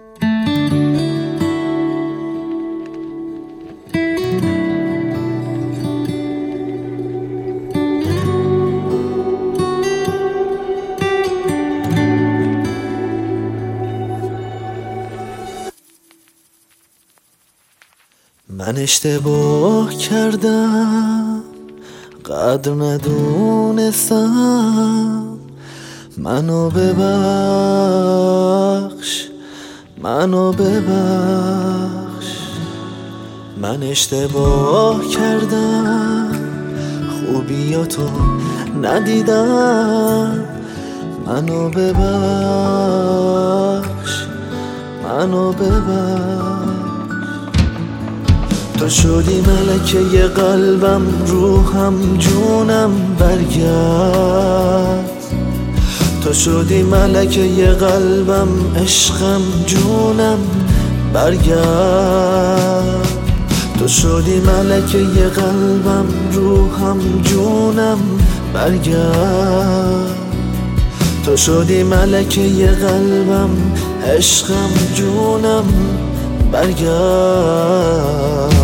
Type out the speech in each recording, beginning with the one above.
من اشتباه کردم، قدر ندونستم، منو ببخش، منو ببخش. من اشتباه کردم، خوبیاتو ندیدم، منو ببخش، منو ببخش. تو شدی ملکه قلبم، روحم جونم برگرد. تو شدی ملکه قلبم، عشقم جونم برگرد. تو شدی ملکه قلبم، روحم جونم برگرد. تو شدی ملکه قلبم، عشقم جونم برگرد.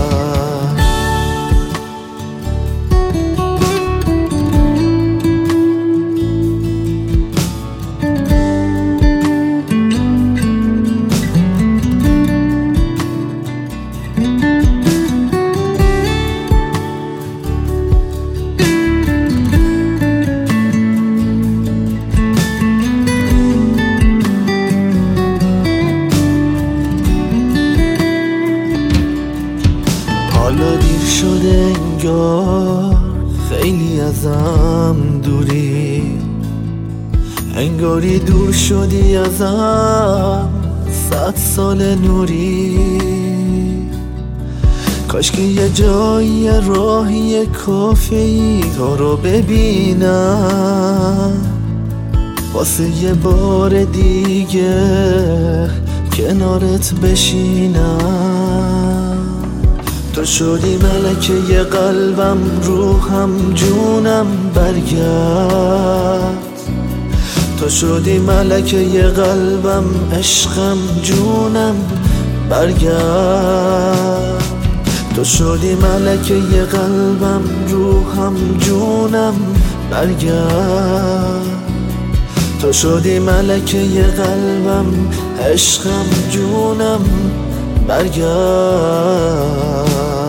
حالا دیر شده انگار، خیلی ازم دوری، انگاری دور شدی ازم 100 سال نوری. کاش که یه جایی راهی کافی تو رو ببینم، واسه یه بار دیگه کنارت بشینم. تو شدی ملکه قلبم، روحم جونم برگرد. تو شدی ملکه قلبم، عشقم جونم برگرد. تو شدی ملکه قلبم، روحم جونم برگرد. تو شدی ملکه قلبم، عشقم جونم برگرد.